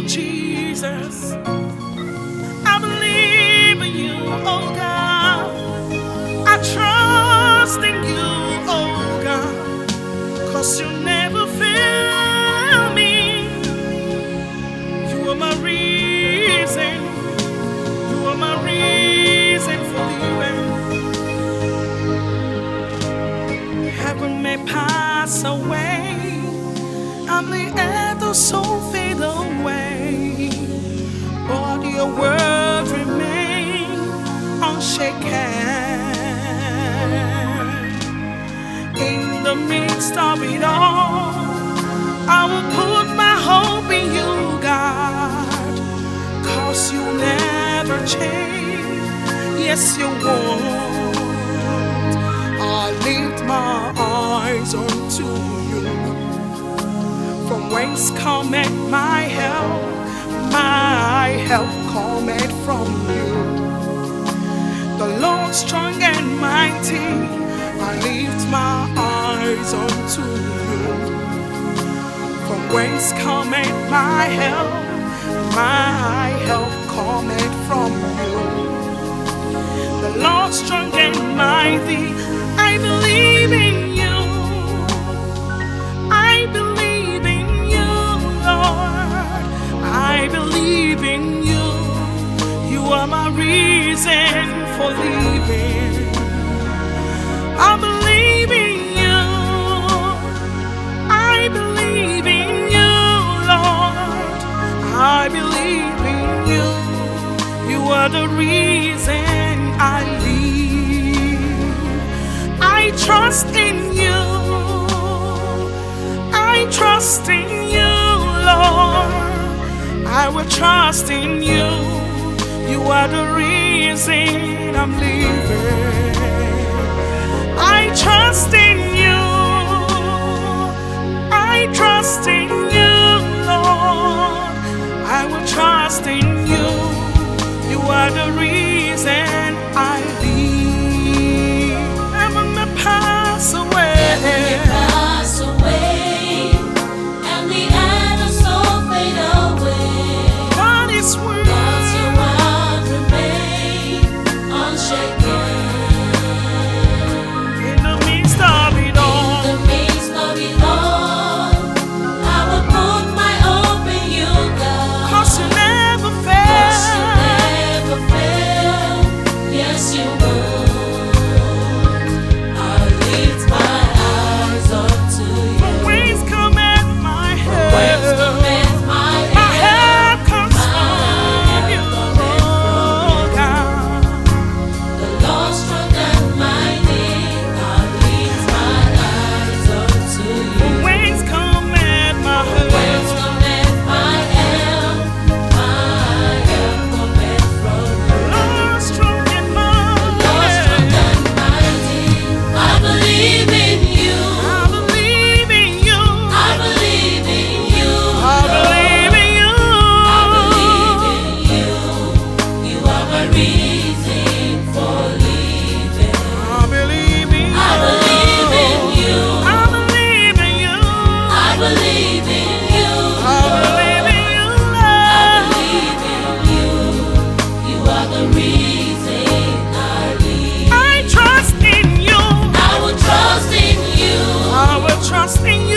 Jesus. I believe in you, oh God. I trust in you, oh God. 'Cause you never fail me. You are my reason. You are my reason for living. Heaven may pass away, and the earth also fade away, but your word remains unshaken. In the midst of it all, I will put my hope in you, God, 'cause you never change. Yes, you won't. I lift my eyes unto you. From whence cometh my help? My help cometh from you. The Lord strong and mighty, I lift my eyes unto you. From whence cometh my help? My help cometh from you. The Lord strong and mighty, I believe in you. I believe in you, Lord. I believe in you. You are my reason for living. I believe in you. I believe in you, Lord. I believe in you. You are the reason I live. I trust in you. I trust in you, Lord. I will trust in you. You are the reason I'm living. I trust in you. I trust in you, Lord. I will trust in you. You are the reason I live. Heaven may pass away. Pass away, and the earth also fade away. God is worth. But your word remain unshaken. In the midst of it all, In the midst of it all, I will put my hope in you, God. 'cause you never 'Cause you fail. never fail. Yes, you won't. I lift my eyes up to you. Whence cometh my Whence help? cometh my My help comes My from you, help cometh oh God. The Lord strong and mighty, I lift my eyes up to you. Whence cometh my Whence help? cometh my help? My help cometh from you. Lord strong and Lord strong mighty, and mighty, I believe in you. I believe in you. I believe in you. I believe in you. I believe in you. You are my reason for living. I believe in you. I believe in you. I believe in you. I believe in you. I believe in you, I Lord. believe in you. You are the reason I live. I trust in you. I will trust in you. I will trust in you.